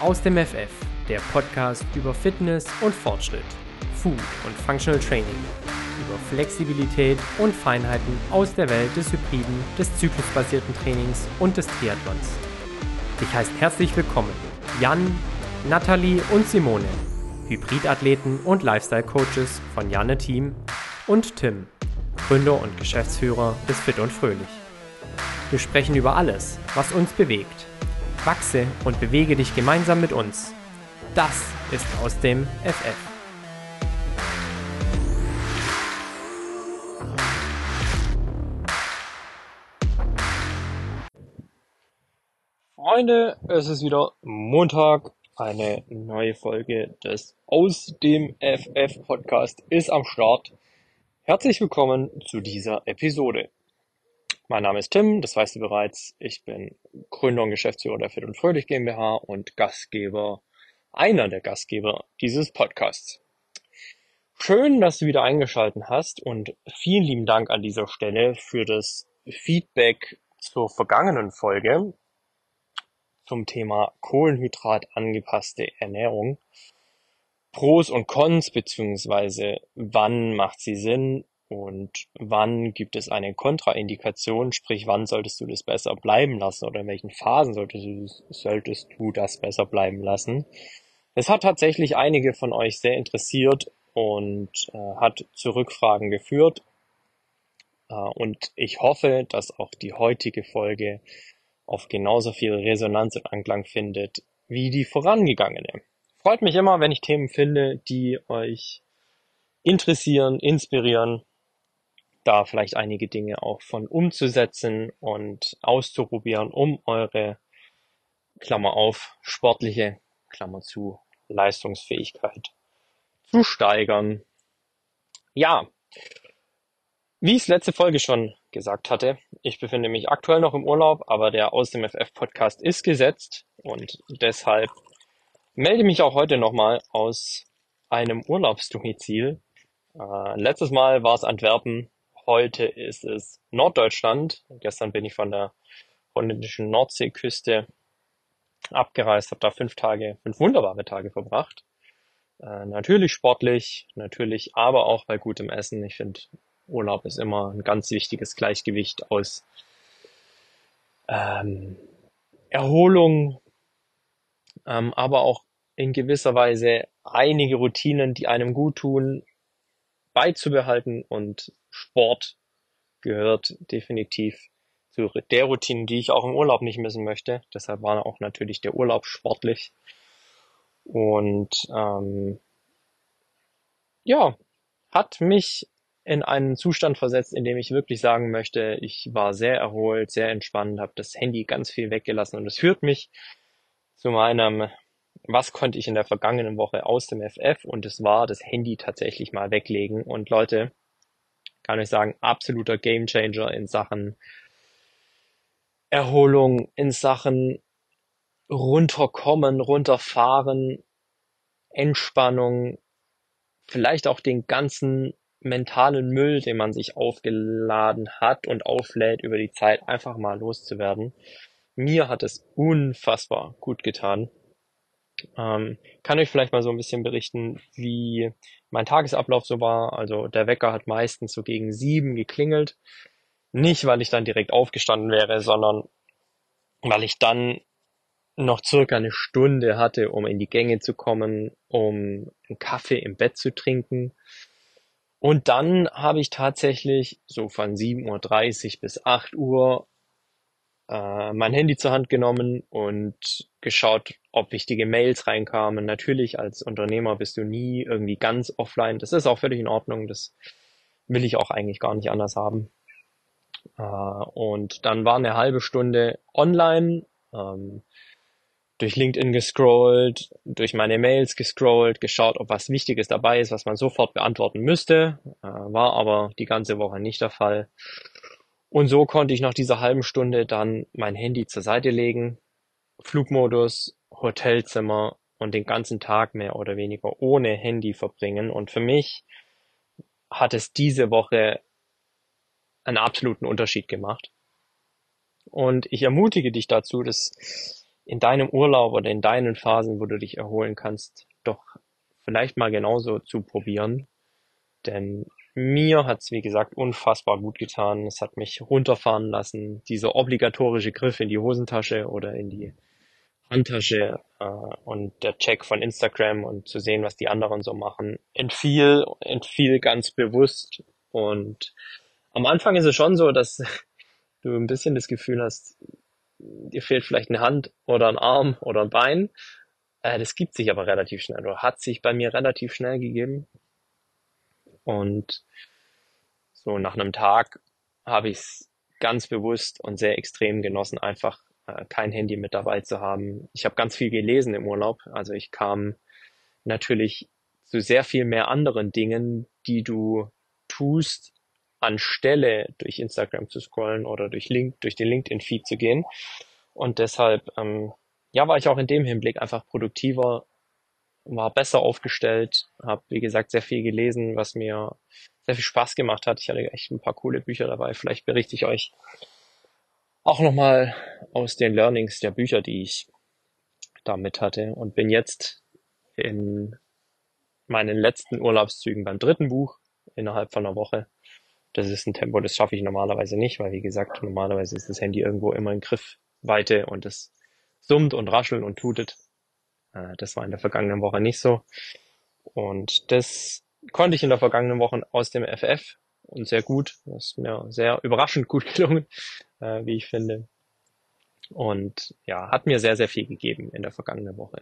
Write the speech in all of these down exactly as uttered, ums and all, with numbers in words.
Aus dem F F, der Podcast über Fitness und Fortschritt, Food und Functional Training, über Flexibilität und Feinheiten aus der Welt des Hybriden, des zyklusbasierten Trainings und des Triathlons. Dich heißt herzlich willkommen Jan, Nathalie und Simone, Hybridathleten und Lifestyle-Coaches von Janne Team, und Tim, Gründer und Geschäftsführer des Fit und Fröhlich. Wir sprechen über alles, was uns bewegt. Wachse und bewege dich gemeinsam mit uns. Das ist Aus dem F F. Freunde, es ist wieder Montag. Eine neue Folge des Aus dem F F Podcast ist am Start. Herzlich willkommen zu dieser Episode. Mein Name ist Tim, das weißt du bereits. Ich bin Gründer und Geschäftsführer der Fit und Fröhlich GmbH und Gastgeber, einer der Gastgeber dieses Podcasts. Schön, dass du wieder eingeschaltet hast und vielen lieben Dank an dieser Stelle für das Feedback zur vergangenen Folge zum Thema Kohlenhydrat angepasste Ernährung. Pros und Cons, beziehungsweise wann macht sie Sinn und wann gibt es eine Kontraindikation, sprich wann solltest du das besser bleiben lassen oder in welchen Phasen solltest du, solltest du das besser bleiben lassen. Es hat tatsächlich einige von euch sehr interessiert und äh, hat zu Rückfragen geführt. Äh, und ich hoffe, dass auch die heutige Folge auf genauso viel Resonanz und Anklang findet wie die vorangegangene. Freut mich immer, wenn ich Themen finde, die euch interessieren, inspirieren, da vielleicht einige Dinge auch von umzusetzen und auszuprobieren, um eure, Klammer auf, sportliche, Klammer zu, Leistungsfähigkeit zu steigern. Ja, wie ich es letzte Folge schon gesagt hatte, ich befinde mich aktuell noch im Urlaub, aber der Aus dem F F Podcast ist gesetzt und deshalb melde mich auch heute nochmal aus einem Urlaubsdomizil. Äh, letztes Mal war es Antwerpen, heute ist es Norddeutschland. Gestern bin ich von der holländischen Nordseeküste abgereist, habe da fünf Tage, fünf wunderbare Tage verbracht. Äh, natürlich sportlich, natürlich aber auch bei gutem Essen. Ich finde, Urlaub ist immer ein ganz wichtiges Gleichgewicht aus ähm, Erholung, ähm, aber auch in gewisser Weise einige Routinen, die einem gut tun, beizubehalten, und Sport gehört definitiv zu der Routine, die ich auch im Urlaub nicht missen möchte. Deshalb war auch natürlich der Urlaub sportlich und ähm, ja, hat mich in einen Zustand versetzt, in dem ich wirklich sagen möchte, ich war sehr erholt, sehr entspannt, habe das Handy ganz viel weggelassen, und es führt mich zu meinem, was konnte ich in der vergangenen Woche aus dem F F, und es war das Handy tatsächlich mal weglegen. Und Leute, kann ich sagen, absoluter Gamechanger in Sachen Erholung, in Sachen runterkommen, runterfahren, Entspannung, vielleicht auch den ganzen mentalen Müll, den man sich aufgeladen hat und auflädt über die Zeit, einfach mal loszuwerden. Mir hat es unfassbar gut getan. Ähm, kann euch vielleicht mal so ein bisschen berichten, wie mein Tagesablauf so war. Also der Wecker hat meistens so gegen sieben geklingelt. Nicht, weil ich dann direkt aufgestanden wäre, sondern weil ich dann noch circa eine Stunde hatte, um in die Gänge zu kommen, um einen Kaffee im Bett zu trinken. Und dann habe ich tatsächlich so von sieben Uhr dreißig bis acht Uhr äh, mein Handy zur Hand genommen und geschaut, ob wichtige Mails reinkamen. Natürlich, als Unternehmer bist du nie irgendwie ganz offline. Das ist auch völlig in Ordnung. Das will ich auch eigentlich gar nicht anders haben. Äh, und dann war eine halbe Stunde online, ähm, durch LinkedIn gescrollt, durch meine Mails gescrollt, geschaut, ob was Wichtiges dabei ist, was man sofort beantworten müsste. Äh, war aber die ganze Woche nicht der Fall. Und so konnte ich nach dieser halben Stunde dann mein Handy zur Seite legen, Flugmodus, Hotelzimmer und den ganzen Tag mehr oder weniger ohne Handy verbringen. Und für mich hat es diese Woche einen absoluten Unterschied gemacht. Und ich ermutige dich dazu, das in deinem Urlaub oder in deinen Phasen, wo du dich erholen kannst, doch vielleicht mal genauso zu probieren. Denn mir hat's, wie gesagt, unfassbar gut getan. Es hat mich runterfahren lassen. Dieser obligatorische Griff in die Hosentasche oder in die Handtasche äh, und der Check von Instagram und zu sehen, was die anderen so machen, entfiel, entfiel ganz bewusst. Und am Anfang ist es schon so, dass du ein bisschen das Gefühl hast, dir fehlt vielleicht eine Hand oder ein Arm oder ein Bein. Äh, das gibt sich aber relativ schnell oder hat sich bei mir relativ schnell gegeben. Und so nach einem Tag habe ich es ganz bewusst und sehr extrem genossen, einfach äh, kein Handy mit dabei zu haben. Ich habe ganz viel gelesen im Urlaub. Also ich kam natürlich zu sehr viel mehr anderen Dingen, die du tust, anstelle durch Instagram zu scrollen oder durch Link, durch den LinkedIn-Feed zu gehen. Und deshalb, ähm, ja, war ich auch in dem Hinblick einfach produktiver, war besser aufgestellt, habe, wie gesagt, sehr viel gelesen, was mir sehr viel Spaß gemacht hat. Ich hatte echt ein paar coole Bücher dabei. Vielleicht berichte ich euch auch nochmal aus den Learnings der Bücher, die ich da mit hatte und bin jetzt in meinen letzten Urlaubszügen beim dritten Buch innerhalb von einer Woche. Das ist ein Tempo, das schaffe ich normalerweise nicht, weil wie gesagt, normalerweise ist das Handy irgendwo immer in Griffweite und es summt und raschelt und tutet. Äh, Das war in der vergangenen Woche nicht so. Und das konnte ich in der vergangenen Woche aus dem F F und sehr gut. Das ist mir sehr überraschend gut gelungen, äh, wie ich finde. Und ja, hat mir sehr, sehr viel gegeben in der vergangenen Woche.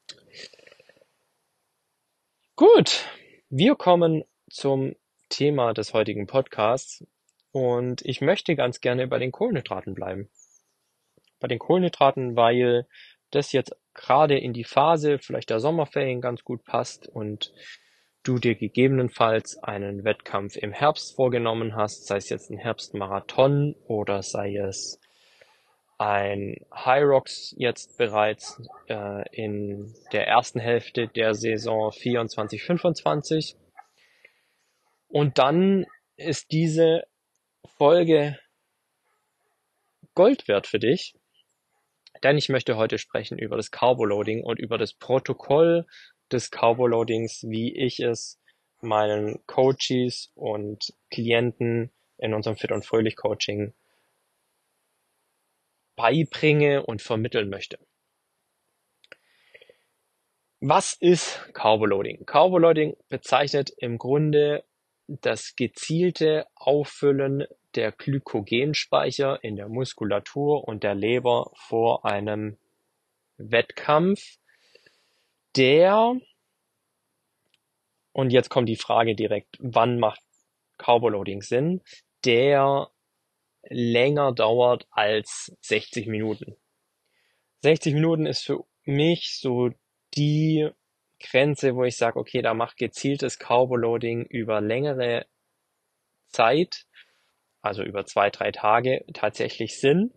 Gut, wir kommen zum Thema des heutigen Podcasts und ich möchte ganz gerne bei den Kohlenhydraten bleiben. Bei den Kohlenhydraten, weil das jetzt gerade in die Phase vielleicht der Sommerferien ganz gut passt und du dir gegebenenfalls einen Wettkampf im Herbst vorgenommen hast, sei es jetzt ein Herbstmarathon oder sei es ein Hyrox jetzt bereits äh, in der ersten Hälfte der Saison vierundzwanzig fünfundzwanzig. Und dann ist diese Folge Gold wert für dich, denn ich möchte heute sprechen über das Carboloading und über das Protokoll des Carboloadings, wie ich es meinen Coaches und Klienten in unserem Fit und Fröhlich Coaching beibringe und vermitteln möchte. Was ist Carboloading? Carboloading bezeichnet im Grunde das gezielte Auffüllen der Glykogenspeicher in der Muskulatur und der Leber vor einem Wettkampf, der, und jetzt kommt die Frage direkt, wann macht Carboloading Sinn, der länger dauert als sechzig Minuten. sechzig Minuten ist für mich so die Grenze, wo ich sage, okay, da macht gezieltes Carboloading über längere Zeit, also über zwei, drei Tage tatsächlich Sinn.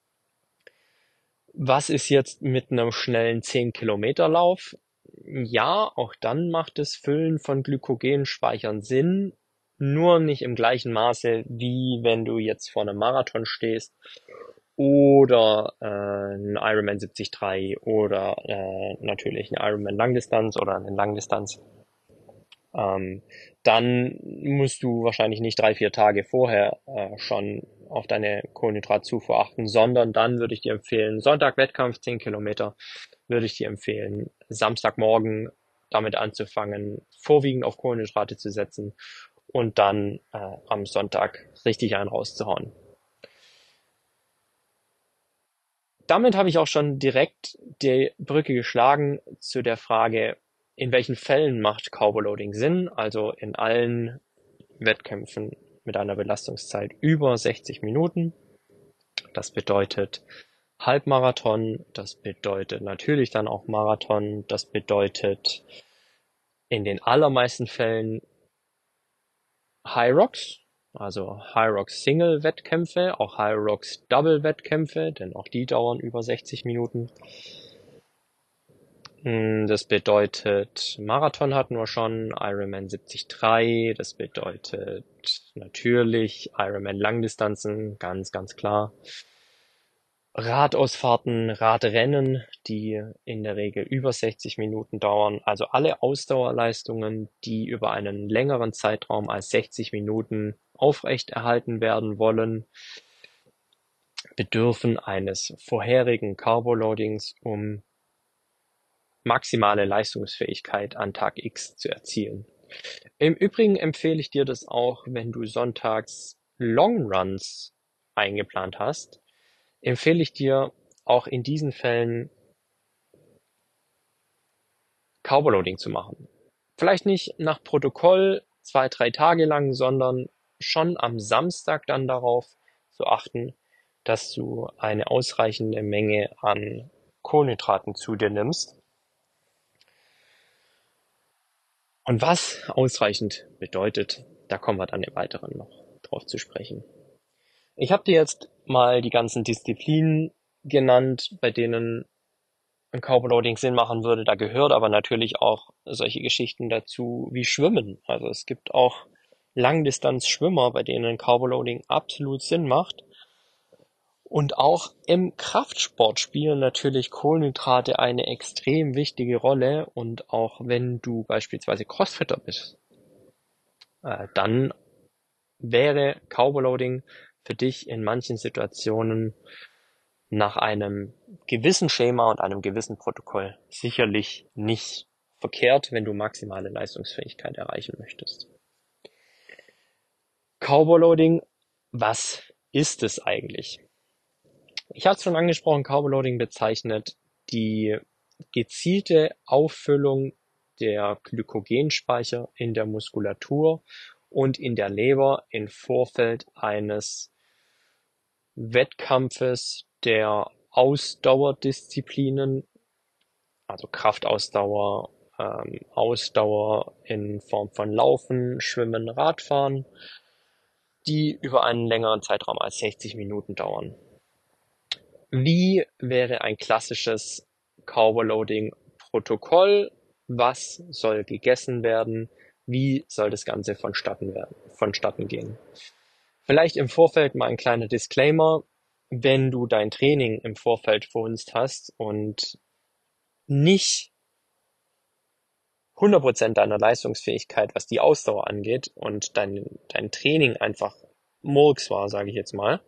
Was ist jetzt mit einem schnellen zehn Kilometer Lauf? Ja, auch dann macht das Füllen von Glykogenspeichern Sinn, nur nicht im gleichen Maße, wie wenn du jetzt vor einem Marathon stehst oder äh, ein Ironman siebzig Komma drei oder äh, natürlich ein Ironman Langdistanz oder eine Langdistanz. Ähm, dann musst du wahrscheinlich nicht drei, vier Tage vorher äh, schon auf deine Kohlenhydratzufuhr achten, sondern dann würde ich dir empfehlen, Sonntag Wettkampf, zehn Kilometer, würde ich dir empfehlen, Samstagmorgen damit anzufangen, vorwiegend auf Kohlenhydrate zu setzen und dann äh, am Sonntag richtig einen rauszuhauen. Damit habe ich auch schon direkt die Brücke geschlagen zu der Frage, in welchen Fällen macht Carboloading Sinn? Also in allen Wettkämpfen mit einer Belastungszeit über sechzig Minuten. Das bedeutet Halbmarathon, das bedeutet natürlich dann auch Marathon, das bedeutet in den allermeisten Fällen Hyrox, also Hyrox Single Wettkämpfe, auch Hyrox Double Wettkämpfe, denn auch die dauern über sechzig Minuten. Das bedeutet, Marathon hatten wir schon, Ironman siebzig Komma drei, das bedeutet natürlich Ironman Langdistanzen, ganz, ganz klar. Radausfahrten, Radrennen, die in der Regel über sechzig Minuten dauern. Also alle Ausdauerleistungen, die über einen längeren Zeitraum als sechzig Minuten aufrechterhalten werden wollen, bedürfen eines vorherigen Carboloadings, um maximale Leistungsfähigkeit an Tag X zu erzielen. Im Übrigen empfehle ich dir das auch, wenn du sonntags Longruns eingeplant hast, empfehle ich dir auch in diesen Fällen Carboloading zu machen. Vielleicht nicht nach Protokoll zwei, drei Tage lang, sondern schon am Samstag dann darauf zu achten, dass du eine ausreichende Menge an Kohlenhydraten zu dir nimmst. Und was ausreichend bedeutet, da kommen wir dann im Weiteren noch drauf zu sprechen. Ich habe dir jetzt mal die ganzen Disziplinen genannt, bei denen ein Carboloading Sinn machen würde. Da gehört aber natürlich auch solche Geschichten dazu wie Schwimmen. Also es gibt auch Langdistanz-Schwimmer, bei denen Carboloading absolut Sinn macht. Und auch im Kraftsport spielen natürlich Kohlenhydrate eine extrem wichtige Rolle. Und auch wenn du beispielsweise Crossfitter bist, äh, dann wäre Carboloading für dich in manchen Situationen nach einem gewissen Schema und einem gewissen Protokoll sicherlich nicht verkehrt, wenn du maximale Leistungsfähigkeit erreichen möchtest. Carboloading, was ist es eigentlich? Ich hatte es schon angesprochen, Carboloading bezeichnet die gezielte Auffüllung der Glykogenspeicher in der Muskulatur und in der Leber im Vorfeld eines Wettkampfes der Ausdauerdisziplinen, also Kraftausdauer, ähm, Ausdauer in Form von Laufen, Schwimmen, Radfahren, die über einen längeren Zeitraum als sechzig Minuten dauern. Wie wäre ein klassisches Carboloading-Protokoll? Was soll gegessen werden? Wie soll das Ganze vonstatten werden, vonstatten gehen? Vielleicht im Vorfeld mal ein kleiner Disclaimer. Wenn du dein Training im Vorfeld verhunzt hast und nicht hundert Prozent deiner Leistungsfähigkeit, was die Ausdauer angeht, und dein, dein Training einfach Murks war, sage ich jetzt mal.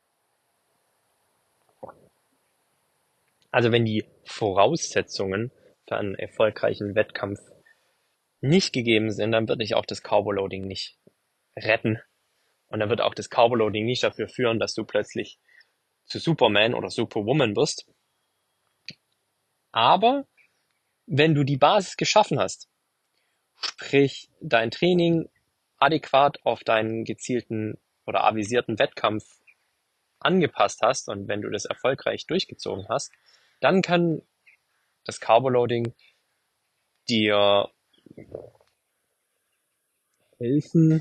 Also wenn die Voraussetzungen für einen erfolgreichen Wettkampf nicht gegeben sind, dann wird dich auch das Carboloading nicht retten. Und dann wird auch das Carboloading nicht dafür führen, dass du plötzlich zu Superman oder Superwoman wirst. Aber wenn du die Basis geschaffen hast, sprich dein Training adäquat auf deinen gezielten oder avisierten Wettkampf angepasst hast und wenn du das erfolgreich durchgezogen hast, dann kann das Carboloading dir helfen,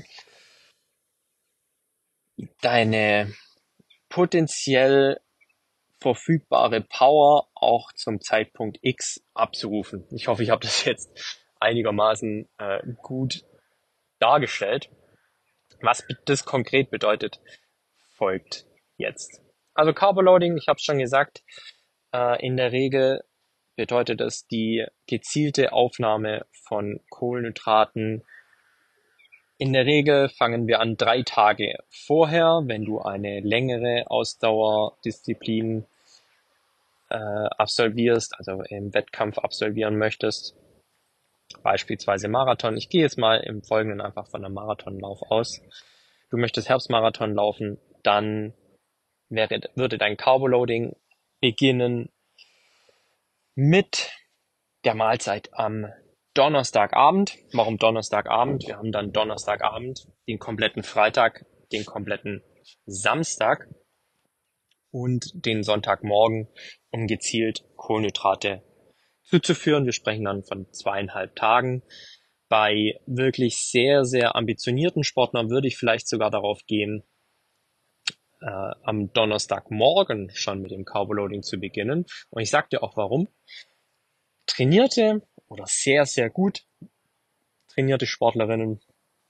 deine potenziell verfügbare Power auch zum Zeitpunkt X abzurufen. Ich hoffe, ich habe das jetzt einigermaßen äh, gut dargestellt. Was das konkret bedeutet, folgt jetzt. Also Carboloading, ich habe es schon gesagt, äh, in der Regel bedeutet es die gezielte Aufnahme von Kohlenhydraten. In der Regel fangen wir an drei Tage vorher, wenn du eine längere Ausdauerdisziplin äh, absolvierst, also im Wettkampf absolvieren möchtest, beispielsweise Marathon. Ich gehe jetzt mal im Folgenden einfach von einem Marathonlauf aus. Du möchtest Herbstmarathon laufen, dann wäre, würde dein Carboloading beginnen mit der Mahlzeit am Donnerstagabend. Warum Donnerstagabend? Wir haben dann Donnerstagabend, den kompletten Freitag, den kompletten Samstag und den Sonntagmorgen, um gezielt Kohlenhydrate zuzuführen. Wir sprechen dann von zweieinhalb Tagen. Bei wirklich sehr, sehr ambitionierten Sportlern würde ich vielleicht sogar darauf gehen, äh, am Donnerstagmorgen schon mit dem Carboloading zu beginnen. Und ich sag dir auch warum. Trainierte oder sehr, sehr gut trainierte Sportlerinnen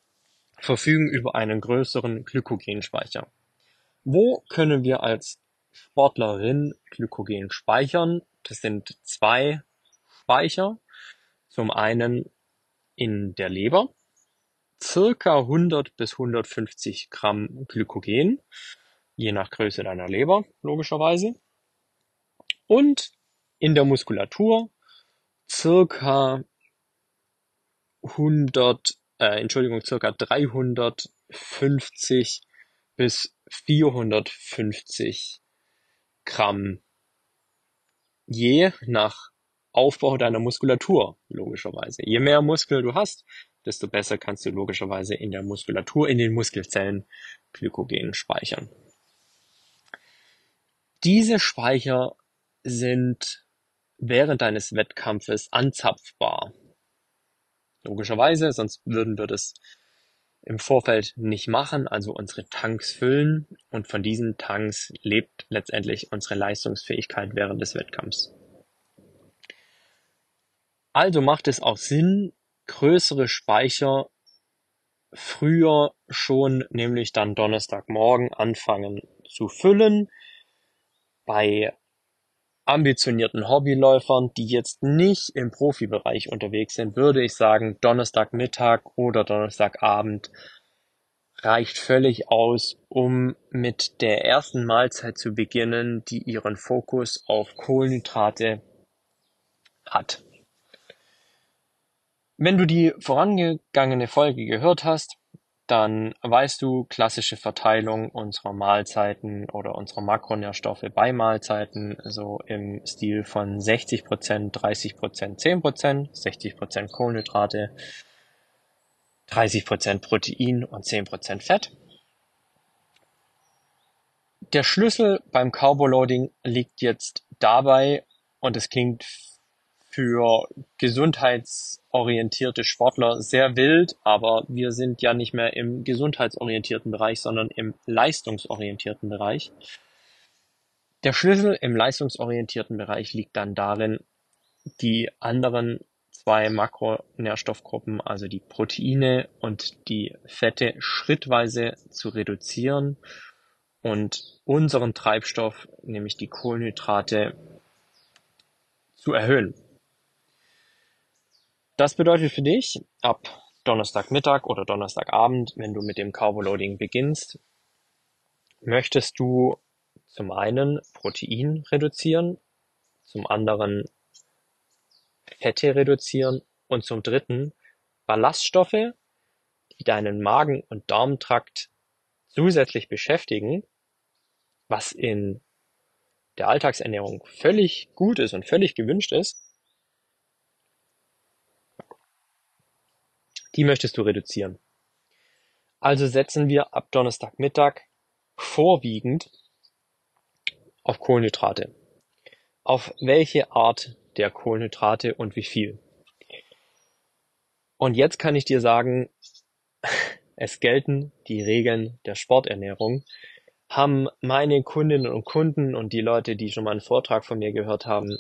verfügen über einen größeren Glykogenspeicher. Wo können wir als Sportlerin Glykogen speichern. Das sind zwei Speicher. Zum einen in der Leber, circa hundert bis hundertfünfzig Gramm Glykogen, je nach Größe deiner Leber, logischerweise. Und in der Muskulatur circa hundert, äh, Entschuldigung, circa dreihundertfünfzig bis vierhundertfünfzig Gramm, je nach Aufbau deiner Muskulatur, logischerweise. Je mehr Muskel du hast, desto besser kannst du logischerweise in der Muskulatur, in den Muskelzellen Glykogen speichern. Diese Speicher sind während deines Wettkampfes anzapfbar. Logischerweise, sonst würden wir das im Vorfeld nicht machen, also unsere Tanks füllen, und von diesen Tanks lebt letztendlich unsere Leistungsfähigkeit während des Wettkampfs. Also macht es auch Sinn, größere Speicher früher schon, nämlich dann Donnerstagmorgen, anfangen zu füllen. Bei ambitionierten Hobbyläufern, die jetzt nicht im Profibereich unterwegs sind, würde ich sagen, Donnerstagmittag oder Donnerstagabend reicht völlig aus, um mit der ersten Mahlzeit zu beginnen, die ihren Fokus auf Kohlenhydrate hat. Wenn du die vorangegangene Folge gehört hast, dann weißt du, klassische Verteilung unserer Mahlzeiten oder unserer Makronährstoffe bei Mahlzeiten, so im Stil von sechzig Prozent, dreißig Prozent, zehn Prozent, sechzig Prozent Kohlenhydrate, dreißig Prozent Protein und zehn Prozent Fett. Der Schlüssel beim Carboloading liegt jetzt dabei, und es klingt für gesundheitsorientierte Sportler sehr wild, aber wir sind ja nicht mehr im gesundheitsorientierten Bereich, sondern im leistungsorientierten Bereich. Der Schlüssel im leistungsorientierten Bereich liegt dann darin, die anderen zwei Makronährstoffgruppen, also die Proteine und die Fette, schrittweise zu reduzieren und unseren Treibstoff, nämlich die Kohlenhydrate, zu erhöhen. Das bedeutet für dich, ab Donnerstagmittag oder Donnerstagabend, wenn du mit dem Carboloading beginnst, möchtest du zum einen Protein reduzieren, zum anderen Fette reduzieren und zum dritten Ballaststoffe, die deinen Magen- und Darmtrakt zusätzlich beschäftigen, was in der Alltagsernährung völlig gut ist und völlig gewünscht ist, die möchtest du reduzieren. Also setzen wir ab Donnerstagmittag vorwiegend auf Kohlenhydrate. Auf welche Art der Kohlenhydrate und wie viel? Und jetzt kann ich dir sagen, es gelten die Regeln der Sporternährung. Haben meine Kundinnen und Kunden und die Leute, die schon mal einen Vortrag von mir gehört haben,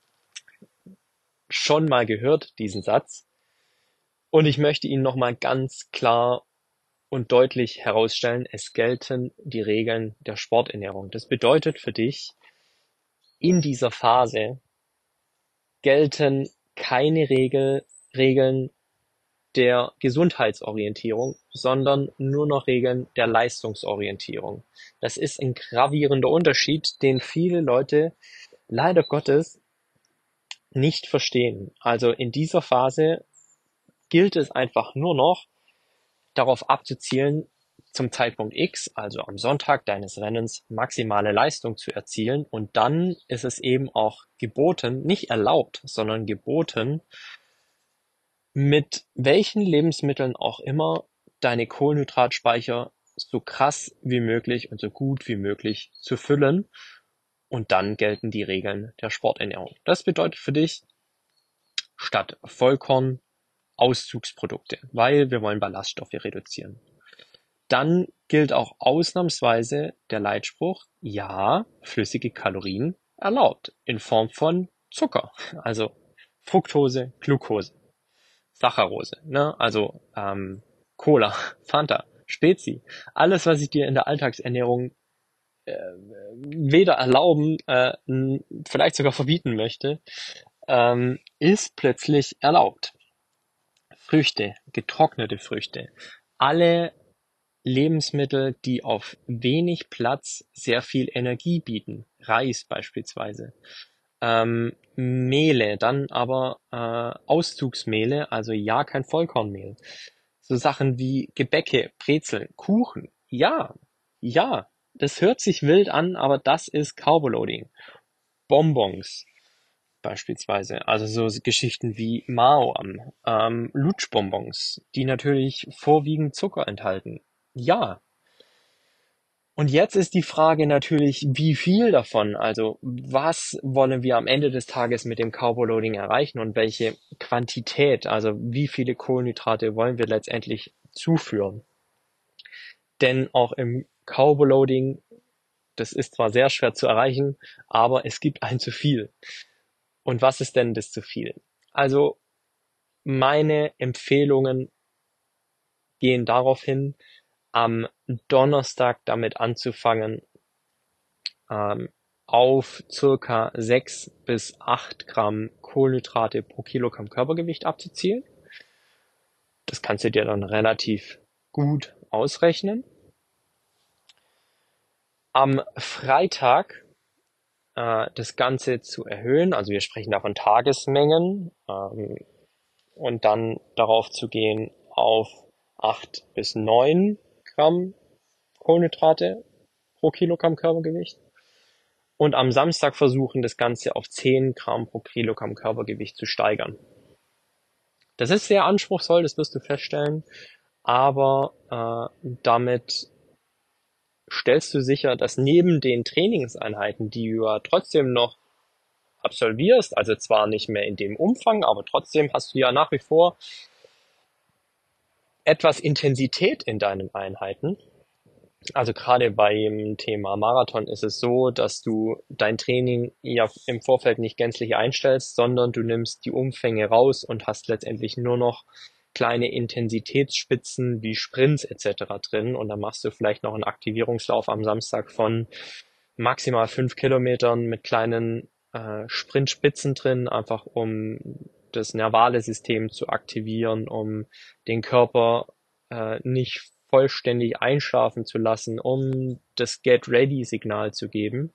schon mal gehört, diesen Satz. Und ich möchte ihn nochmal ganz klar und deutlich herausstellen, es gelten die Regeln der Sporternährung. Das bedeutet für dich, in dieser Phase gelten keine Regel, Regeln der Gesundheitsorientierung, sondern nur noch Regeln der Leistungsorientierung. Das ist ein gravierender Unterschied, den viele Leute leider Gottes nicht verstehen. Also in dieser Phase gilt es einfach nur noch, darauf abzuzielen, zum Zeitpunkt X, also am Sonntag deines Rennens, maximale Leistung zu erzielen. Und dann ist es eben auch geboten, nicht erlaubt, sondern geboten, mit welchen Lebensmitteln auch immer deine Kohlenhydratspeicher so krass wie möglich und so gut wie möglich zu füllen. Und dann gelten die Regeln der Sporternährung. Das bedeutet für dich, statt Vollkorn Auszugsprodukte, weil wir wollen Ballaststoffe reduzieren. Dann gilt auch ausnahmsweise der Leitspruch, ja, flüssige Kalorien erlaubt, in Form von Zucker, also Fructose, Glucose, Saccharose, ne? Also ähm, Cola, Fanta, Spezi, alles, was ich dir in der Alltagsernährung äh, weder erlauben, äh, n- vielleicht sogar verbieten möchte, ähm, ist plötzlich erlaubt. Früchte, getrocknete Früchte, alle Lebensmittel, die auf wenig Platz sehr viel Energie bieten, Reis beispielsweise, ähm, Mehle, dann aber äh, Auszugsmehle, also ja kein Vollkornmehl. So Sachen wie Gebäcke, Brezeln, Kuchen, ja, ja, das hört sich wild an, aber das ist Carboloading. Bonbons beispielsweise, also so Geschichten wie Mao am ähm, Lutschbonbons, die natürlich vorwiegend Zucker enthalten. Ja, und jetzt ist die Frage natürlich, wie viel davon, also was wollen wir am Ende des Tages mit dem Carboloading erreichen und welche Quantität, also wie viele Kohlenhydrate wollen wir letztendlich zuführen. Denn auch im Carboloading, das ist zwar sehr schwer zu erreichen, aber es gibt ein zu viel. Und was ist denn das zu viel? Also meine Empfehlungen gehen darauf hin, am Donnerstag damit anzufangen, ähm, auf circa sechs bis acht Gramm Kohlenhydrate pro Kilogramm Körpergewicht abzuzielen. Das kannst du dir dann relativ gut ausrechnen. Am Freitag äh, das Ganze zu erhöhen, also wir sprechen da von Tagesmengen, ähm, und dann darauf zu gehen auf acht bis neun Gramm Kohlenhydrate pro Kilogramm Körpergewicht. Und am Samstag versuchen, das Ganze auf zehn Gramm pro Kilogramm Körpergewicht zu steigern. Das ist sehr anspruchsvoll, das wirst du feststellen, aber äh, damit stellst du sicher, dass neben den Trainingseinheiten, die du ja trotzdem noch absolvierst, also zwar nicht mehr in dem Umfang, aber trotzdem hast du ja nach wie vor etwas Intensität in deinen Einheiten. Also gerade beim Thema Marathon ist es so, dass du dein Training ja im Vorfeld nicht gänzlich einstellst, sondern du nimmst die Umfänge raus und hast letztendlich nur noch kleine Intensitätsspitzen wie Sprints et cetera drin. Und dann machst du vielleicht noch einen Aktivierungslauf am Samstag von maximal fünf Kilometern mit kleinen äh, Sprintspitzen drin, einfach um das nervale System zu aktivieren, um den Körper äh, nicht vollständig einschlafen zu lassen, um das Get-Ready-Signal zu geben.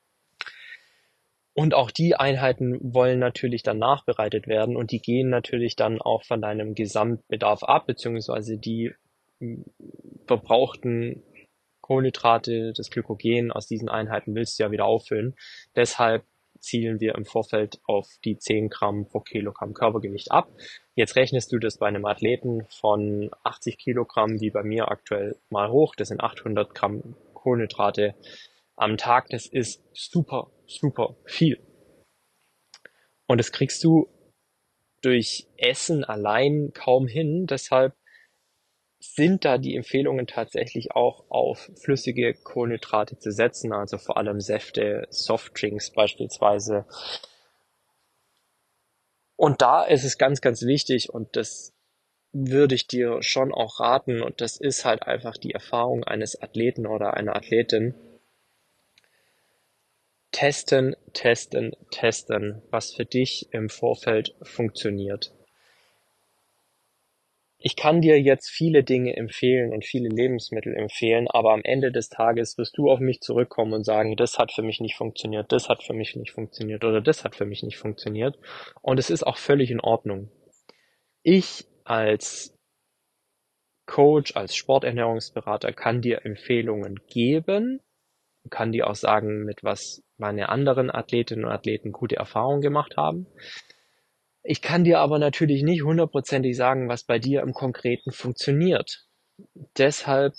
Und auch die Einheiten wollen natürlich dann nachbereitet werden und die gehen natürlich dann auch von deinem Gesamtbedarf ab, beziehungsweise die m, verbrauchten Kohlenhydrate, das Glykogen aus diesen Einheiten willst du ja wieder auffüllen. Deshalb zielen wir im Vorfeld auf die zehn Gramm pro Kilogramm Körpergewicht ab. Jetzt rechnest du das bei einem Athleten von achtzig Kilogramm, wie bei mir aktuell, mal hoch. Das sind achthundert Gramm Kohlenhydrate am Tag. Das ist super, super viel. Und das kriegst du durch Essen allein kaum hin. Deshalb sind da die Empfehlungen tatsächlich auch auf flüssige Kohlenhydrate zu setzen, also vor allem Säfte, Softdrinks beispielsweise. Und da ist es ganz, ganz wichtig und das würde ich dir schon auch raten und das ist halt einfach die Erfahrung eines Athleten oder einer Athletin. Testen, testen, testen, was für dich im Vorfeld funktioniert. Ich kann dir jetzt viele Dinge empfehlen und viele Lebensmittel empfehlen, aber am Ende des Tages wirst du auf mich zurückkommen und sagen, das hat für mich nicht funktioniert, das hat für mich nicht funktioniert oder das hat für mich nicht funktioniert. Und es ist auch völlig in Ordnung. Ich als Coach, als Sporternährungsberater kann dir Empfehlungen geben, kann dir auch sagen, mit was meine anderen Athletinnen und Athleten gute Erfahrungen gemacht haben. Ich kann dir aber natürlich nicht hundertprozentig sagen, was bei dir im Konkreten funktioniert. Deshalb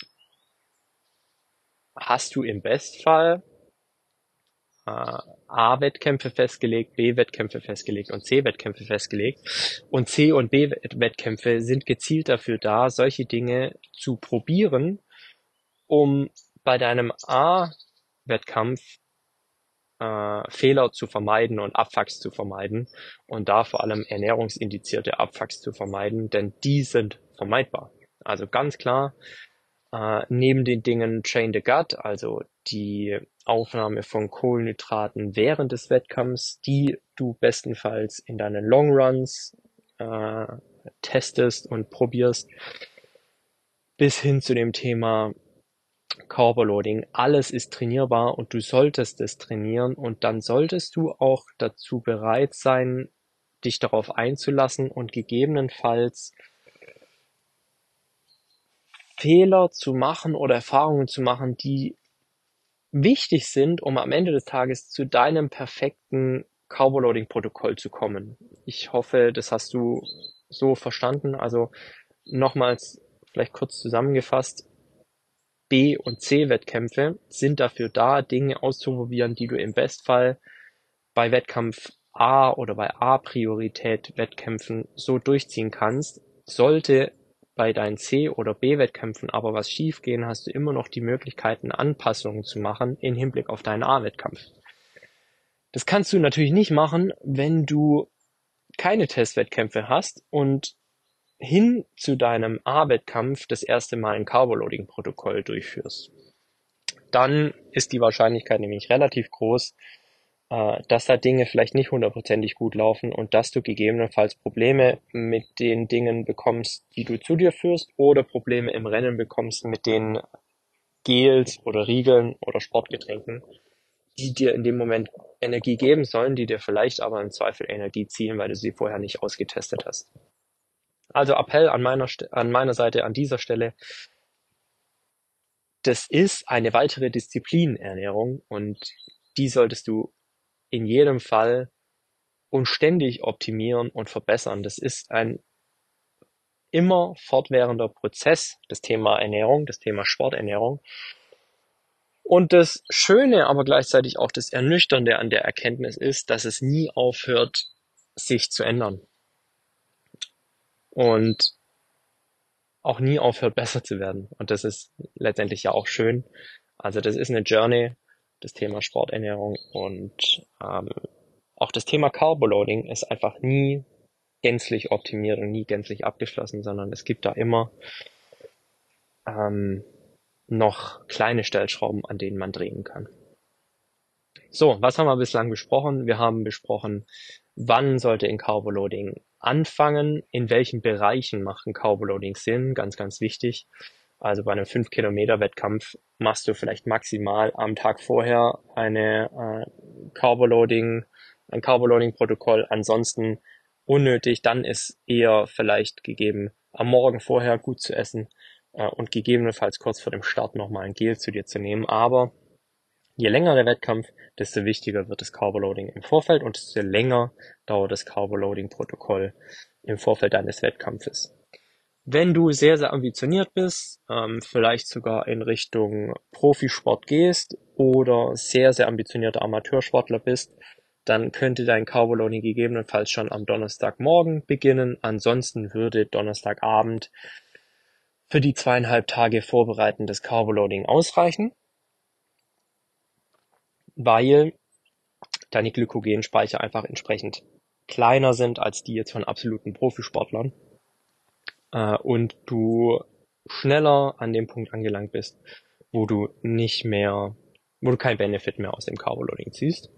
hast du im Bestfall äh, A-Wettkämpfe festgelegt, B-Wettkämpfe festgelegt und C-Wettkämpfe festgelegt. Und C- und B-Wettkämpfe sind gezielt dafür da, solche Dinge zu probieren, um bei deinem A-Wettkampf äh, Fehler zu vermeiden und Abfucks zu vermeiden und da vor allem ernährungsindizierte Abfucks zu vermeiden, denn die sind vermeidbar. Also ganz klar, äh, neben den Dingen Train the Gut, also die Aufnahme von Kohlenhydraten während des Wettkampfs, die du bestenfalls in deinen Long Runs äh, testest und probierst, bis hin zu dem Thema Carbo-Loading. Alles ist trainierbar und du solltest es trainieren und dann solltest du auch dazu bereit sein, dich darauf einzulassen und gegebenenfalls Fehler zu machen oder Erfahrungen zu machen, die wichtig sind, um am Ende des Tages zu deinem perfekten Carbo-Loading-Protokoll zu kommen. Ich hoffe, das hast du so verstanden. Also nochmals vielleicht kurz zusammengefasst. B- und C-Wettkämpfe sind dafür da, Dinge auszuprobieren, die du im Bestfall bei Wettkampf A oder bei A-Priorität-Wettkämpfen so durchziehen kannst. Sollte bei deinen C- oder B-Wettkämpfen aber was schiefgehen, hast du immer noch die Möglichkeiten, Anpassungen zu machen im Hinblick auf deinen A-Wettkampf. Das kannst du natürlich nicht machen, wenn du keine Testwettkämpfe hast und hin zu deinem A-Wettkampf das erste Mal ein Carbo-Loading-Protokoll durchführst. Dann ist die Wahrscheinlichkeit nämlich relativ groß, äh, dass da Dinge vielleicht nicht hundertprozentig gut laufen und dass du gegebenenfalls Probleme mit den Dingen bekommst, die du zu dir führst, oder Probleme im Rennen bekommst mit den Gels oder Riegeln oder Sportgetränken, die dir in dem Moment Energie geben sollen, die dir vielleicht aber im Zweifel Energie ziehen, weil du sie vorher nicht ausgetestet hast. Also Appell an meiner, an meiner Seite an dieser Stelle: Das ist eine weitere Disziplin, Ernährung, und die solltest du in jedem Fall und ständig optimieren und verbessern. Das ist ein immer fortwährender Prozess, das Thema Ernährung, das Thema Sporternährung. Und das Schöne, aber gleichzeitig auch das Ernüchternde an der Erkenntnis ist, dass es nie aufhört, sich zu ändern. Und auch nie aufhört, besser zu werden. Und das ist letztendlich ja auch schön. Also das ist eine Journey, das Thema Sporternährung, und ähm, auch das Thema Carboloading ist einfach nie gänzlich optimiert und nie gänzlich abgeschlossen, sondern es gibt da immer ähm, noch kleine Stellschrauben, an denen man drehen kann. So, was haben wir bislang besprochen? Wir haben besprochen, wann sollte in Carboloading anfangen, in welchen Bereichen macht ein Carboloading Sinn, ganz, ganz wichtig. Also bei einem fünf Kilometer Wettkampf machst du vielleicht maximal am Tag vorher eine äh, Carboloading, ein Carboloading-Protokoll. Ansonsten unnötig. Dann ist eher vielleicht gegeben, am Morgen vorher gut zu essen äh, und gegebenenfalls kurz vor dem Start nochmal ein Gel zu dir zu nehmen. Aber je länger der Wettkampf, desto wichtiger wird das Carboloading im Vorfeld und desto länger dauert das Carboloading-Protokoll im Vorfeld deines Wettkampfes. Wenn du sehr, sehr ambitioniert bist, ähm, vielleicht sogar in Richtung Profisport gehst oder sehr, sehr ambitionierter Amateursportler bist, dann könnte dein Carboloading gegebenenfalls schon am Donnerstagmorgen beginnen. Ansonsten würde Donnerstagabend für die zweieinhalb Tage vorbereitendes Carboloading ausreichen, weil deine Glykogenspeicher einfach entsprechend kleiner sind als die jetzt von absoluten Profisportlern äh, und du schneller an dem Punkt angelangt bist, wo du nicht mehr, wo du kein Benefit mehr aus dem Carboloading ziehst.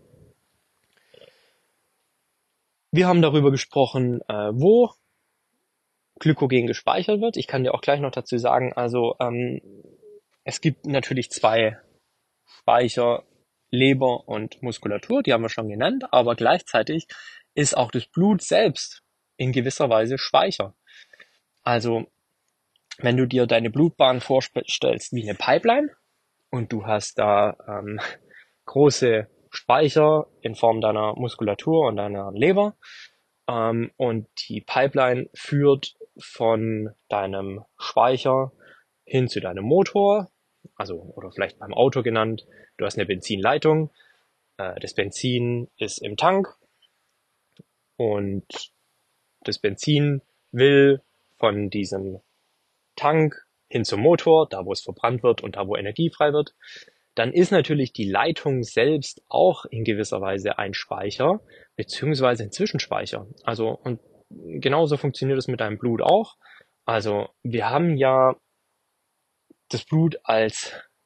Wir haben darüber gesprochen, äh, wo Glykogen gespeichert wird. Ich kann dir auch gleich noch dazu sagen, also ähm, es gibt natürlich zwei Speicher, Leber und Muskulatur, die haben wir schon genannt, aber gleichzeitig ist auch das Blut selbst in gewisser Weise Speicher. Also wenn du dir deine Blutbahn vorstellst wie eine Pipeline und du hast da ähm, große Speicher in Form deiner Muskulatur und deiner Leber, ähm, und die Pipeline führt von deinem Speicher hin zu deinem Motor, also oder vielleicht beim Auto genannt, du hast eine Benzinleitung, äh, das Benzin ist im Tank und das Benzin will von diesem Tank hin zum Motor, da wo es verbrannt wird und da wo Energie frei wird. Dann ist natürlich die Leitung selbst auch in gewisser Weise ein Speicher, beziehungsweise ein Zwischenspeicher. Also, und genauso funktioniert es mit deinem Blut auch. Also, wir haben ja das Blut als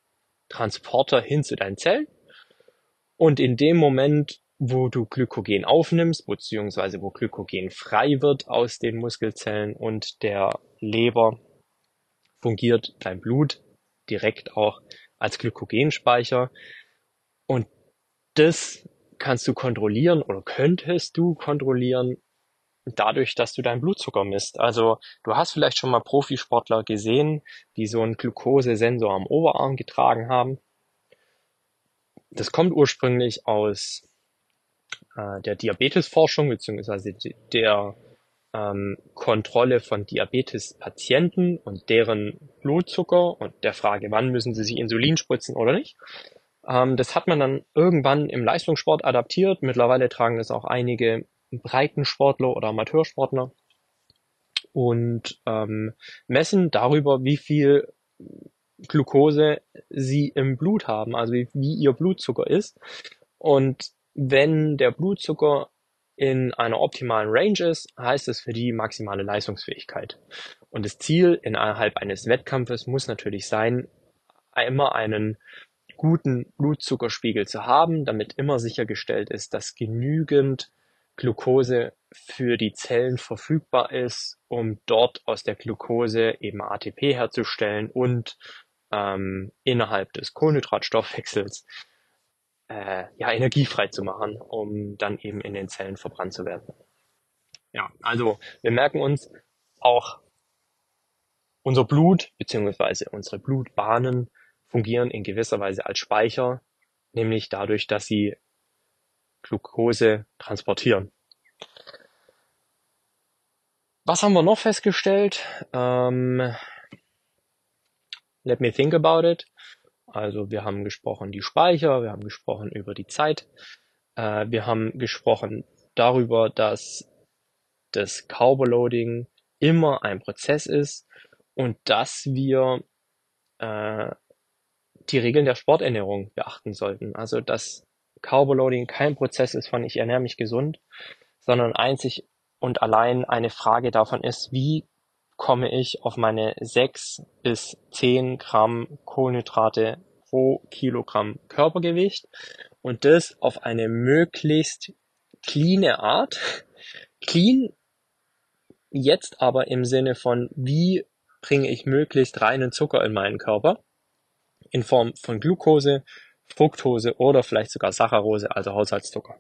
Transporter hin zu deinen Zellen. Und in dem Moment, wo du Glykogen aufnimmst, beziehungsweise wo Glykogen frei wird aus den Muskelzellen und der Leber, fungiert dein Blut direkt auch als Glykogenspeicher. Und das kannst du kontrollieren oder könntest du kontrollieren dadurch, dass du deinen Blutzucker misst. Also du hast vielleicht schon mal Profisportler gesehen, die so einen Glukosesensor am Oberarm getragen haben. Das kommt ursprünglich aus äh, der Diabetesforschung beziehungsweise der ähm, Kontrolle von Diabetespatienten und deren Blutzucker und der Frage, wann müssen sie sich Insulin spritzen oder nicht. Ähm, das hat man dann irgendwann im Leistungssport adaptiert. Mittlerweile tragen das auch einige Breitensportler oder Amateursportler und ähm, messen darüber, wie viel Glucose sie im Blut haben, also wie, wie ihr Blutzucker ist. Und wenn der Blutzucker in einer optimalen Range ist, heißt es für die maximale Leistungsfähigkeit. Und das Ziel innerhalb eines Wettkampfes muss natürlich sein, immer einen guten Blutzuckerspiegel zu haben, damit immer sichergestellt ist, dass genügend Glucose für die Zellen verfügbar ist, um dort aus der Glucose eben A T P herzustellen und ähm, innerhalb des Kohlenhydratstoffwechsels äh, ja, Energie frei zu machen, um dann eben in den Zellen verbrannt zu werden. Ja, also wir merken uns auch, unser Blut beziehungsweise unsere Blutbahnen fungieren in gewisser Weise als Speicher, nämlich dadurch, dass sie Glucose transportieren. Was haben wir noch festgestellt? Ähm, let me think about it. Also wir haben gesprochen die Speicher, wir haben gesprochen über die Zeit, äh, wir haben gesprochen darüber, dass das Carbo-Loading immer ein Prozess ist und dass wir äh, die Regeln der Sporternährung beachten sollten. Also dass Carbo-Loading kein Prozess ist von ich ernähre mich gesund, sondern einzig und allein eine Frage davon ist, wie komme ich auf meine sechs bis zehn Gramm Kohlenhydrate pro Kilogramm Körpergewicht und das auf eine möglichst cleane Art. Clean jetzt aber im Sinne von, wie bringe ich möglichst reinen Zucker in meinen Körper in Form von Glucose, Fructose oder vielleicht sogar Saccharose, also Haushaltszucker.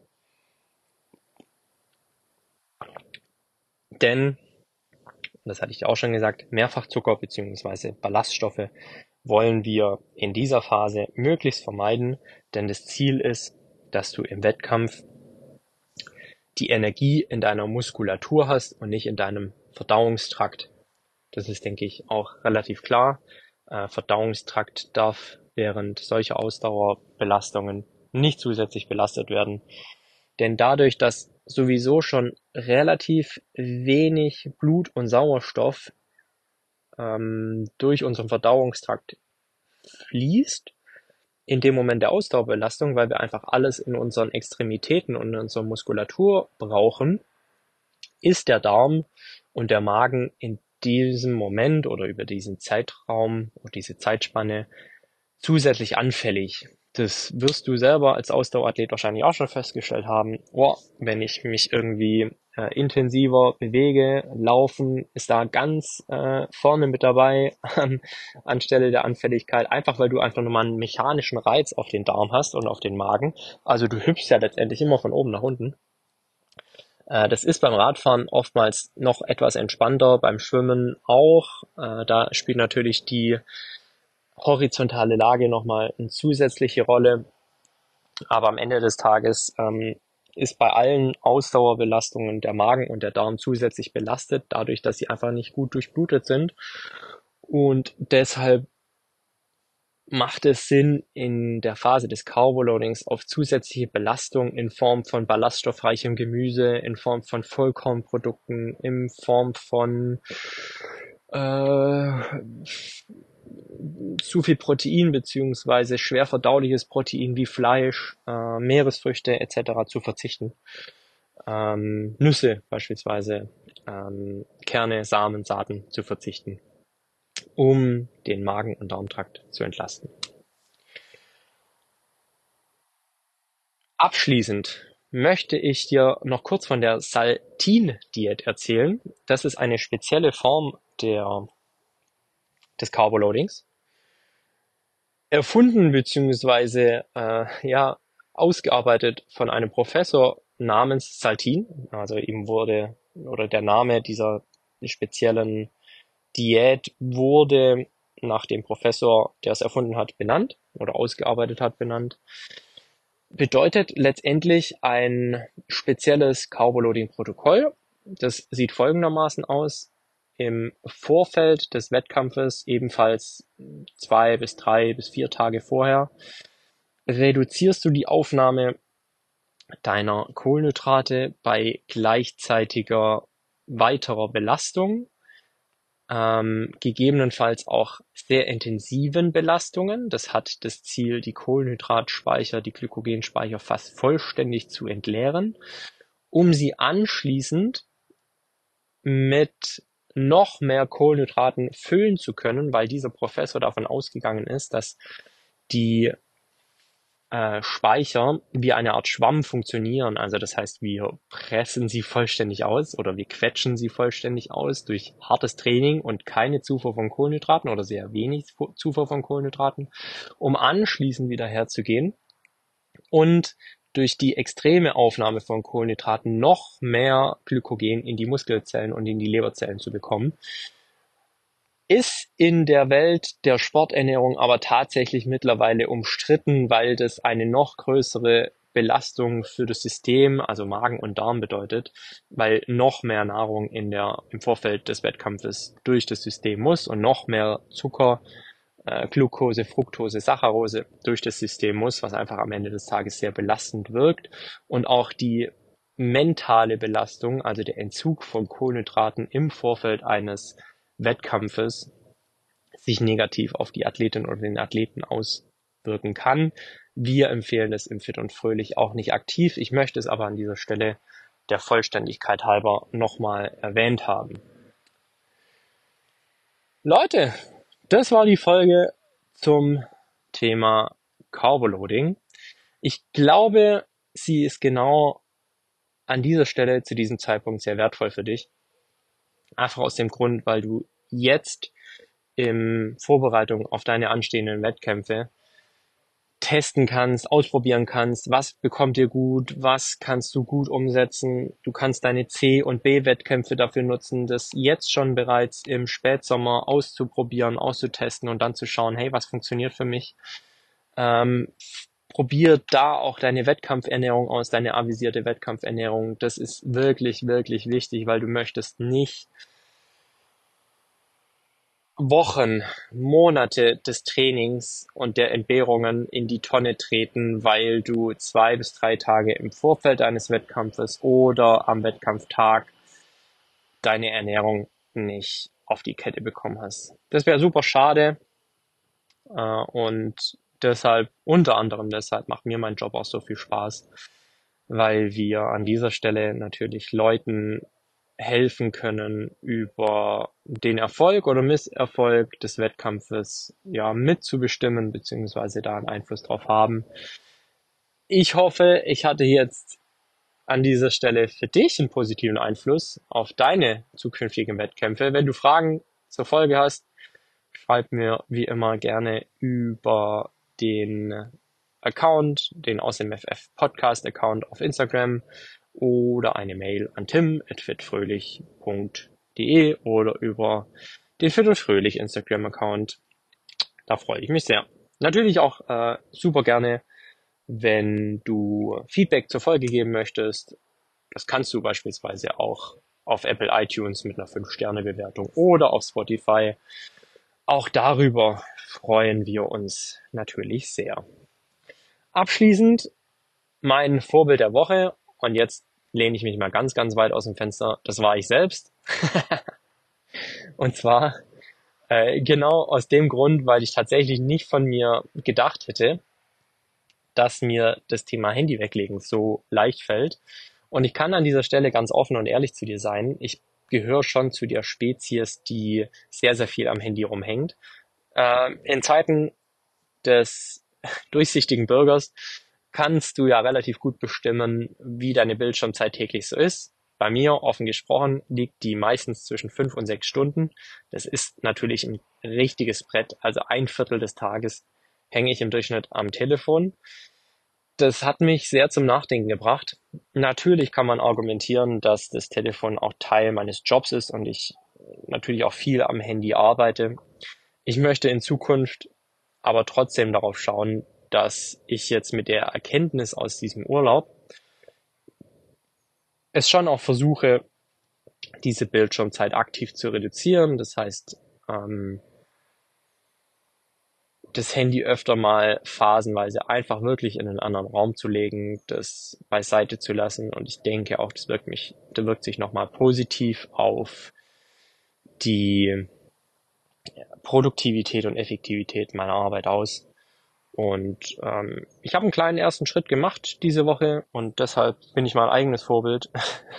Denn, das hatte ich auch schon gesagt, Mehrfachzucker bzw. Ballaststoffe wollen wir in dieser Phase möglichst vermeiden, denn das Ziel ist, dass du im Wettkampf die Energie in deiner Muskulatur hast und nicht in deinem Verdauungstrakt. Das ist, denke ich, auch relativ klar. Äh, Verdauungstrakt darf während solcher Ausdauerbelastungen nicht zusätzlich belastet werden. Denn dadurch, dass sowieso schon relativ wenig Blut und Sauerstoff ähm, durch unseren Verdauungstrakt fließt, in dem Moment der Ausdauerbelastung, weil wir einfach alles in unseren Extremitäten und in unserer Muskulatur brauchen, ist der Darm und der Magen in diesem Moment oder über diesen Zeitraum oder diese Zeitspanne zusätzlich anfällig. Das wirst du selber als Ausdauerathlet wahrscheinlich auch schon festgestellt haben. Oh, wenn ich mich irgendwie äh, intensiver bewege, laufen ist da ganz äh, vorne mit dabei an, anstelle der Anfälligkeit, einfach weil du einfach nochmal einen mechanischen Reiz auf den Darm hast und auf den Magen. Also du hüpfst ja letztendlich immer von oben nach unten. Äh, das ist beim Radfahren oftmals noch etwas entspannter, beim Schwimmen auch. Äh, da spielt natürlich die horizontale Lage nochmal eine zusätzliche Rolle. Aber am Ende des Tages ähm, ist bei allen Ausdauerbelastungen der Magen und der Darm zusätzlich belastet, dadurch, dass sie einfach nicht gut durchblutet sind. Und deshalb macht es Sinn, in der Phase des Carbo-Loadings auf zusätzliche Belastung in Form von ballaststoffreichem Gemüse, in Form von Vollkornprodukten, in Form von äh, zu viel Protein beziehungsweise schwer verdauliches Protein wie Fleisch, äh, Meeresfrüchte et cetera zu verzichten. Ähm, Nüsse beispielsweise, ähm, Kerne, Samen, Saaten zu verzichten, um den Magen- und Darmtrakt zu entlasten. Abschließend möchte ich dir noch kurz von der Saltin-Diät erzählen. Das ist eine spezielle Form der, des Carboloadings. Erfunden beziehungsweise äh, ja, ausgearbeitet von einem Professor namens Saltin. Also ihm wurde, oder der Name dieser speziellen Diät wurde nach dem Professor, der es erfunden hat, benannt oder ausgearbeitet hat, benannt. Bedeutet letztendlich ein spezielles Carboloading-Protokoll. Das sieht folgendermaßen aus. Im Vorfeld des Wettkampfes, ebenfalls zwei bis drei bis vier Tage vorher, reduzierst du die Aufnahme deiner Kohlenhydrate bei gleichzeitiger weiterer Belastung, ähm, gegebenenfalls auch sehr intensiven Belastungen. Das hat das Ziel, die Kohlenhydratspeicher, die Glykogenspeicher fast vollständig zu entleeren, um sie anschließend mit noch mehr Kohlenhydraten füllen zu können, weil dieser Professor davon ausgegangen ist, dass die äh, Speicher wie eine Art Schwamm funktionieren. Also das heißt, wir pressen sie vollständig aus oder wir quetschen sie vollständig aus durch hartes Training und keine Zufuhr von Kohlenhydraten oder sehr wenig Zufuhr von Kohlenhydraten, um anschließend wieder herzugehen und durch die extreme Aufnahme von Kohlenhydraten noch mehr Glykogen in die Muskelzellen und in die Leberzellen zu bekommen. Ist in der Welt der Sporternährung aber tatsächlich mittlerweile umstritten, weil das eine noch größere Belastung für das System, also Magen und Darm bedeutet, weil noch mehr Nahrung in der, im Vorfeld des Wettkampfes durch das System muss und noch mehr Zucker, äh, Glucose, Fructose, Saccharose durch das System muss, was einfach am Ende des Tages sehr belastend wirkt. Und auch die mentale Belastung, also der Entzug von Kohlenhydraten im Vorfeld eines Wettkampfes sich negativ auf die Athletin oder den Athleten auswirken kann. Wir empfehlen es im Fit und Fröhlich auch nicht aktiv. Ich möchte es aber an dieser Stelle der Vollständigkeit halber nochmal erwähnt haben. Leute, das war die Folge zum Thema Carboloading. Ich glaube, sie ist genau an dieser Stelle zu diesem Zeitpunkt sehr wertvoll für dich. Einfach aus dem Grund, weil du jetzt in Vorbereitung auf deine anstehenden Wettkämpfe testen kannst, ausprobieren kannst, was bekommt dir gut, was kannst du gut umsetzen. Du kannst deine C- und B-Wettkämpfe dafür nutzen, das jetzt schon bereits im Spätsommer auszuprobieren, auszutesten und dann zu schauen, hey, was funktioniert für mich? Ähm, probier da auch deine Wettkampfernährung aus, deine avisierte Wettkampfernährung. Das ist wirklich, wirklich wichtig, weil du möchtest nicht Wochen, Monate des Trainings und der Entbehrungen in die Tonne treten, weil du zwei bis drei Tage im Vorfeld eines Wettkampfes oder am Wettkampftag deine Ernährung nicht auf die Kette bekommen hast. Das wäre super schade, äh, und deshalb, unter anderem deshalb, macht mir mein Job auch so viel Spaß, weil wir an dieser Stelle natürlich Leuten helfen können, über den Erfolg oder Misserfolg des Wettkampfes ja mitzubestimmen, beziehungsweise da einen Einfluss drauf haben. Ich hoffe, ich hatte jetzt an dieser Stelle für dich einen positiven Einfluss auf deine zukünftigen Wettkämpfe. Wenn du Fragen zur Folge hast, schreib mir wie immer gerne über den Account, den Aus dem F F Podcast Account auf Instagram oder eine Mail an tim at fitfröhlich punkt de oder über den Fit und Fröhlich Instagram Account. Da freue ich mich sehr. Natürlich auch äh, super gerne, wenn du Feedback zur Folge geben möchtest. Das kannst du beispielsweise auch auf Apple iTunes mit einer fünf Sterne Bewertung oder auf Spotify. Auch darüber freuen wir uns natürlich sehr. Abschließend mein Vorbild der Woche, und jetzt lehne ich mich mal ganz, ganz weit aus dem Fenster, das war ich selbst. Und zwar äh, genau aus dem Grund, weil ich tatsächlich nicht von mir gedacht hätte, dass mir das Thema Handy weglegen so leicht fällt. Und ich kann an dieser Stelle ganz offen und ehrlich zu dir sein. Ich gehöre schon zu der Spezies, die sehr, sehr viel am Handy rumhängt. Äh, in Zeiten des durchsichtigen Bürgers kannst du ja relativ gut bestimmen, wie deine Bildschirmzeit täglich so ist. Bei mir, offen gesprochen, liegt die meistens zwischen fünf und sechs Stunden. Das ist natürlich ein richtiges Brett. Also ein Viertel des Tages hänge ich im Durchschnitt am Telefon. Das hat mich sehr zum Nachdenken gebracht. Natürlich kann man argumentieren, dass das Telefon auch Teil meines Jobs ist und ich natürlich auch viel am Handy arbeite. Ich möchte in Zukunft aber trotzdem darauf schauen, dass ich jetzt mit der Erkenntnis aus diesem Urlaub es schon auch versuche, diese Bildschirmzeit aktiv zu reduzieren. Das heißt, ähm, das Handy öfter mal phasenweise einfach wirklich in einen anderen Raum zu legen, das beiseite zu lassen. Und ich denke auch, das wirkt mich, das wirkt sich nochmal positiv auf die Produktivität und Effektivität meiner Arbeit aus. Und ähm, ich habe einen kleinen ersten Schritt gemacht diese Woche und deshalb bin ich mein eigenes Vorbild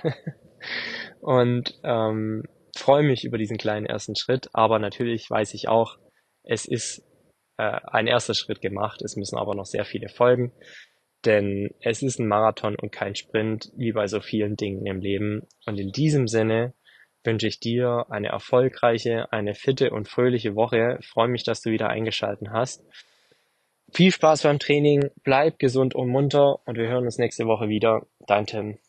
und ähm, freue mich über diesen kleinen ersten Schritt. Aber natürlich weiß ich auch, es ist äh, ein erster Schritt gemacht. Es müssen aber noch sehr viele folgen, denn es ist ein Marathon und kein Sprint, wie bei so vielen Dingen im Leben. Und in diesem Sinne wünsche ich dir eine erfolgreiche, eine fitte und fröhliche Woche. Ich freue mich, dass du wieder eingeschaltet hast. Viel Spaß beim Training, bleib gesund und munter und wir hören uns nächste Woche wieder. Dein Tim.